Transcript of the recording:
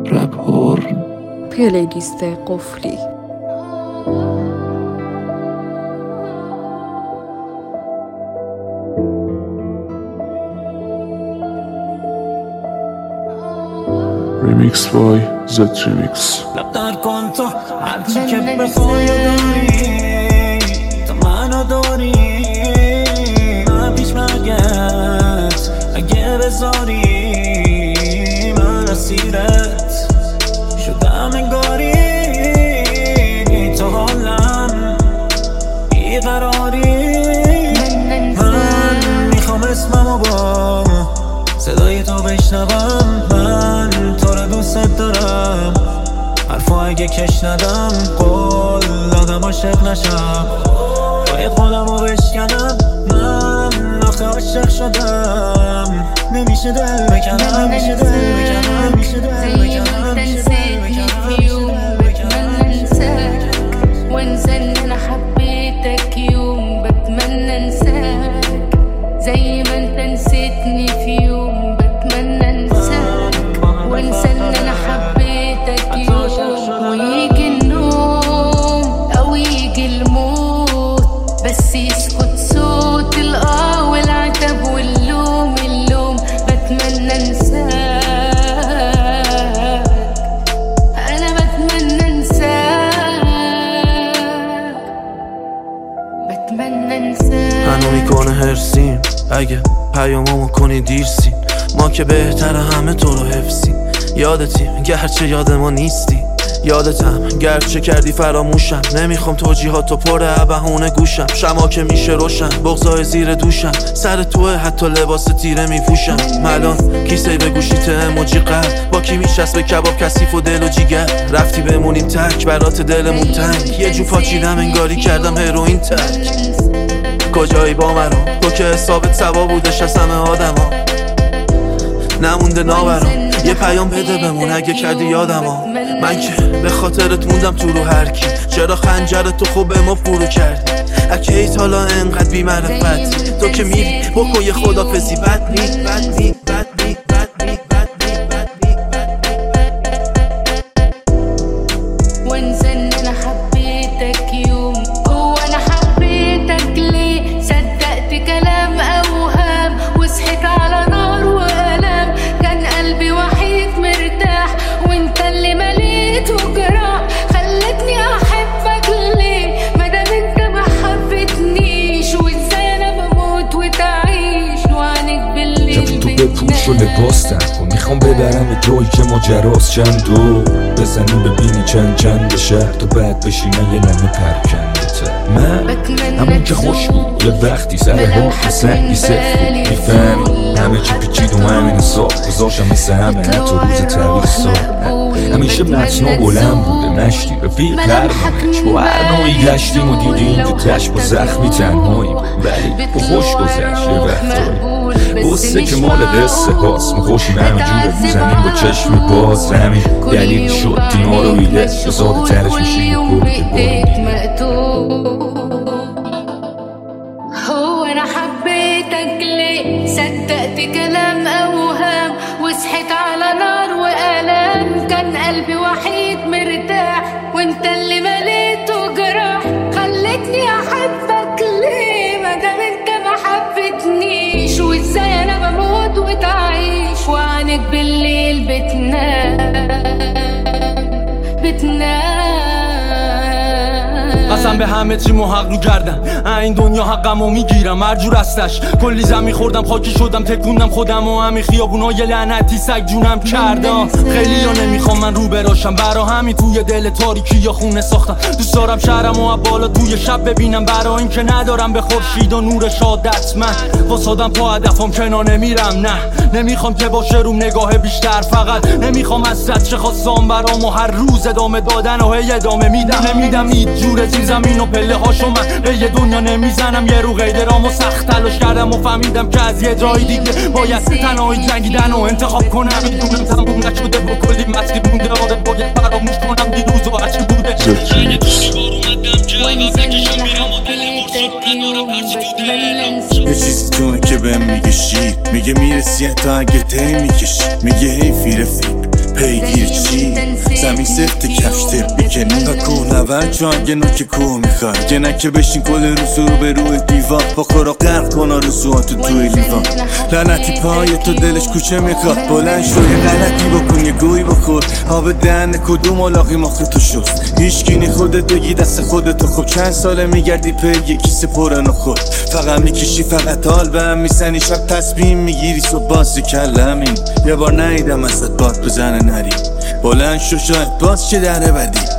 رپ هورن. پلیلیست قفلی. ریمیکس بای زد ریمیکس. لبدار کن تو هرچی که به پای داری تا منو داری من پیش مرگت اگه بذاری من اسیرت شدم انگاری بی تو حالم بیقراری من میخوام اسممو با صدای تو بشنوم من تو رو دوست دارم حرفا اگه کش ندم قول دادم عاشق نشم باید خودمو بشکنم من آخه عاشق شدم نمیشه دل بکنم نمیشه دل بکنم نمیشه دل بکنم وانسى ان انا حبيتك يوم بتمنى انساك زي ما انت نسيتني في يوم بتمنى انساك وانسى ان انا حبيتك يوم ويجي النوم او يجي الموت بس يسكت صوت الاه والعتب واللوم بتمنى انساك انا بتمنى منو میکنه هرسیم اگه پیاممو کنی دیرسیم ما که بهتره همه تو رو حفظیم یادتیم گرچه یاد ما نیستی یادتم گرچه کردی فراموشم نمیخوام توجیهاتو پره بهونه گوشم شما که میشه روشن بغضای زیر دوشم سر توه حتی لباس تیره میپوشم ملان کیسه به گوشیت اموجی قلب با کی میشست به کباب کثیف و دل و جیگر رفتی بمونیم تک برات دلمون تنگ یه جو پاچیدم انگاری کردم هروئین تک کجایی با مرا تو که حسابت سوا بودش از همه آدما نمونده ناورم یه پیام بده بمون اگه کردی یادم من که به خاطرت موندم تو رو هر کی چرا خنجرت تو خوب به ما فرو کردی اکیت حالا انقدر بی معرفتی تو که میری بکن یه خدافزی بد نی بد نی بد نی بد نی بد نی بد نی وانسى ان انا حبيتك يوم هو انا حبيتك ليه صدقت كلام اوهام وصحيت على نار والام كان قلبي وحيد مرتاح وانت اللي مليته جراح خلتني احبك ليه مادام انت ما حبتنيش وازاي انا بموت وتعيش وعنك بالليل تو بپوش و لباس تن میخوام ببرم جایی که ماجراست چندو بزنی ببینی چند شهر تو بعد بشی من یه نمه پرکنده من همون که خوش بود یه وقتی سر حال سنگی صفت بود میفهمی همه چی پیچید و همین صاف گذاشم مثل همه تو روز طویل صاف همیشه متنا بلند بوده نشتی رفیق قرمش با هر نوعی گشتیم و دیدیم تو تش با زخمی تنهاییم ولی با خوش گذشت یه وقتایی بسته که مال قصه هاست ما خوشیم همه جور میزنیم با چشم باز همین دلیل شد دینا رو ایده به ساده ترش میشیم هو انا حبيتك ليه صدقت كلام اوهام وصحيت على نار والام كان قلبي وحيد مرتاح وانت اللي مليته جراح خلتني احبك ليه مادام انت ما حبتنيش وازاي انا بموت وتعيش وعنك بالليل بتنام قسم به همه چی حق رو کردم این دنیا حقمو میگیرم هر جور هستش کلی زمین خوردم خاکی شدم تکوندم خودم و همین خیابونای لعنتی سگ جونم کردم خیلی یا نمیخوام من رو براشم برا همین توی دل تاریکی یا خونه ساختم دوست دارم شهرم و بالا توی شب ببینم برا این که ندارم به خورشید و نور شادت من واسادم پا هدفم کنار نمیرم نه نمیخوام که باشه روم نگاه بیشتر فقط نمیخوام از صد چه خواستم برام و هر روز ادامه دادن و هی ادامه نمیدم هیچ جور زیر زمین و پله هاشو من به یه دنیا نمیزنم یه رو قیدرام و سخت تلاش کردم و فهمیدم که از یه جای دیگه باید تنهایی جنگیدن و انتخاب کنم میدونم تموم نشده با کلی مسیر مونده آره باید فراموش کنم دیروز و هرچی بوده یه چیزی تو که بهم میگه شیر میگه میرسی تا اگه تی میکشی میگه حیفی رفیق پیگیر چی زمین سفت کفش بیکنی و کوه نورد جانگه نوک کوه میخواد یه نکه بشین کل روز رو به روی دیوان با خورا غرق کن آرزوهاتو توی لیوان لعنتی پای تو دلش کوچه میخواد بلند شو یه غلطی بکن یه گوی بخور آب دهن کدوم علاقی مخ تو شست هیچگینی خودت بگی دست خودتو خب چند ساله میگردی پی یه کیسه پرن خود فقط میکشی فقط حال به هم میزنی شب تصمیم میگیری صبح باز کلمین یه بار نیدم ازت باد بزنه نری بلند شو شاید باز چه دره بدی